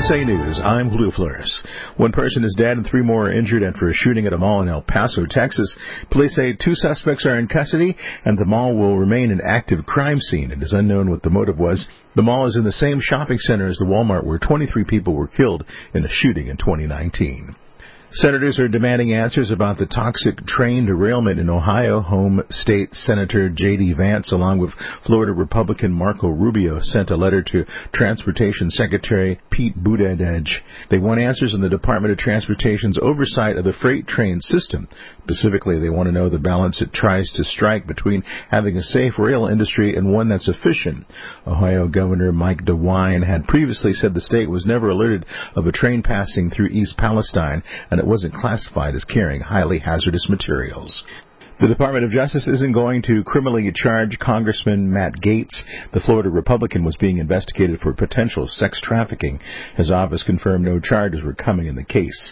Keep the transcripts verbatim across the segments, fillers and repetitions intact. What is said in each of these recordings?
A News, I'm Julio Flores. One person is dead and three more are injured after a shooting at a mall in El Paso, Texas. Police say two suspects are in custody and the mall will remain an active crime scene. It is unknown what the motive was. The mall is in the same shopping center as the Walmart where twenty-three people were killed in a shooting in twenty nineteen. Senators are demanding answers about the toxic train derailment in Ohio. Home State Senator J D. Vance, along with Florida Republican Marco Rubio, sent a letter to Transportation Secretary Pete Buttigieg. They want answers on the Department of Transportation's oversight of the freight train system. Specifically, they want to know the balance it tries to strike between having a safe rail industry and one that's efficient. Ohio Governor Mike DeWine had previously said the state was never alerted of a train passing through East Palestine, and it wasn't classified as carrying highly hazardous materials. The Department of Justice isn't going to criminally charge Congressman Matt Gaetz. The Florida Republican was being investigated for potential sex trafficking. His office confirmed no charges were coming in the case.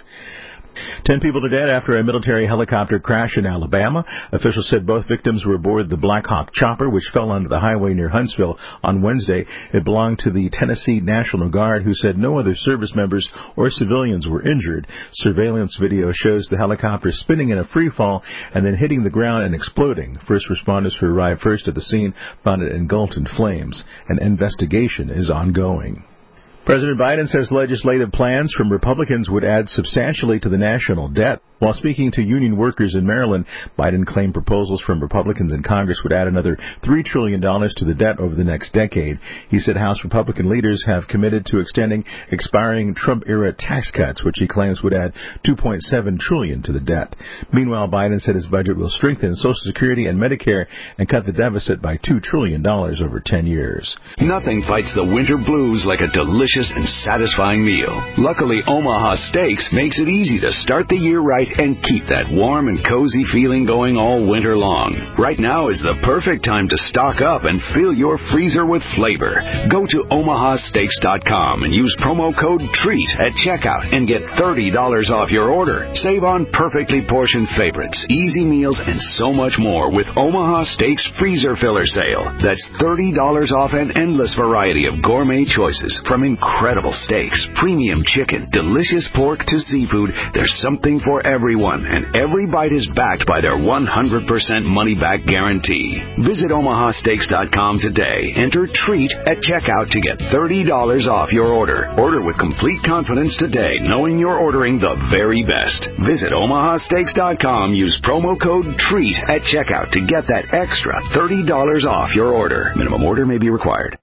Ten people are dead after a military helicopter crash in Alabama. Officials said both victims were aboard the Black Hawk chopper, which fell onto the highway near Huntsville on Wednesday. It belonged to the Tennessee National Guard, who said no other service members or civilians were injured. Surveillance video shows the helicopter spinning in a free fall and then hitting the ground and exploding. First responders who arrived first at the scene found it engulfed in flames. An investigation is ongoing. President Biden says legislative plans from Republicans would add substantially to the national debt. While speaking to union workers in Maryland, Biden claimed proposals from Republicans in Congress would add another three trillion dollars to the debt over the next decade. He said House Republican leaders have committed to extending expiring Trump-era tax cuts, which he claims would add two point seven trillion dollars to the debt. Meanwhile, Biden said his budget will strengthen Social Security and Medicare and cut the deficit by two trillion dollars over ten years. Nothing fights the winter blues like a delicious and satisfying meal. Luckily, Omaha Steaks makes it easy to start the year right and keep that warm and cozy feeling going all winter long. Right now is the perfect time to stock up and fill your freezer with flavor. Go to omaha steaks dot com and use promo code TREAT at checkout and get thirty dollars off your order. Save on perfectly portioned favorites, easy meals, and so much more with Omaha Steaks Freezer Filler Sale. That's thirty dollars off an endless variety of gourmet choices, from incredible steaks, premium chicken, delicious pork to seafood. There's something for everyone, and every bite is backed by their one hundred percent money-back guarantee. Visit omaha steaks dot com today. Enter TREAT at checkout to get thirty dollars off your order. Order with complete confidence today, knowing you're ordering the very best. Visit omaha steaks dot com. Use promo code TREAT at checkout to get that extra thirty dollars off your order. Minimum order may be required.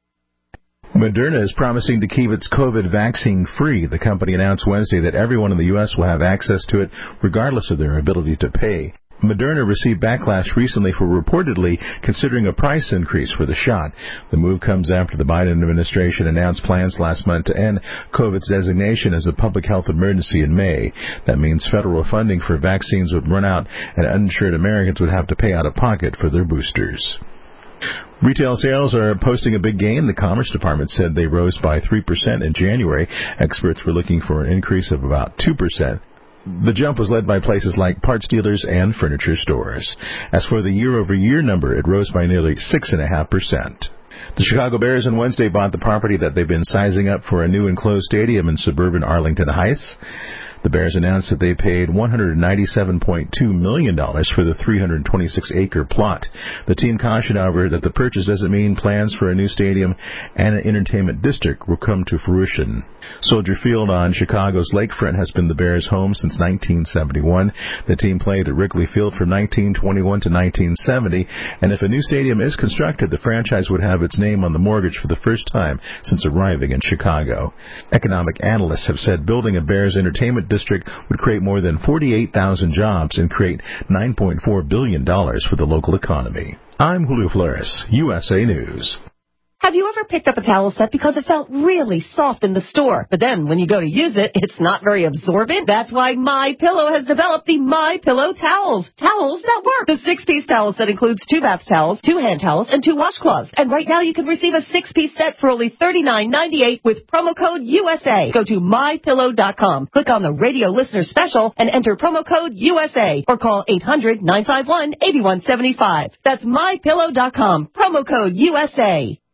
Moderna is promising to keep its COVID vaccine free. The company announced Wednesday that everyone in the U S will have access to it, regardless of their ability to pay. Moderna received backlash recently for reportedly considering a price increase for the shot. The move comes after the Biden administration announced plans last month to end COVID's designation as a public health emergency in May. That means federal funding for vaccines would run out and uninsured Americans would have to pay out of pocket for their boosters. Retail sales are posting a big gain. The Commerce Department said they rose by three percent in January. Experts were looking for an increase of about two percent. The jump was led by places like parts dealers and furniture stores. As for the year-over-year number, it rose by nearly six point five percent. The Chicago Bears on Wednesday bought the property that they've been sizing up for a new enclosed stadium in suburban Arlington Heights. The Bears announced that they paid one hundred ninety-seven point two million dollars for the three hundred twenty-six acre plot. The team cautioned, however, that the purchase doesn't mean plans for a new stadium and an entertainment district will come to fruition. Soldier Field on Chicago's lakefront has been the Bears' home since nineteen seventy-one. The team played at Wrigley Field from nineteen twenty-one to nineteen seventy, and if a new stadium is constructed, the franchise would have its name on the mortgage for the first time since arriving in Chicago. Economic analysts have said building a Bears entertainment district would create more than forty-eight thousand jobs and create nine point four billion dollars for the local economy. I'm Julio Flores, U S A News. Have you ever picked up a towel set because it felt really soft in the store, but then when you go to use it, it's not very absorbent? That's why MyPillow has developed the MyPillow towels. Towels that work. The six-piece towel set includes two bath towels, two hand towels, and two washcloths. And right now you can receive a six-piece set for only thirty-nine ninety-eight with promo code U S A. Go to my pillow dot com, click on the radio listener special, and enter promo code U S A, or call eight hundred nine five one eight one seven five. That's my pillow dot com, promo code U S A.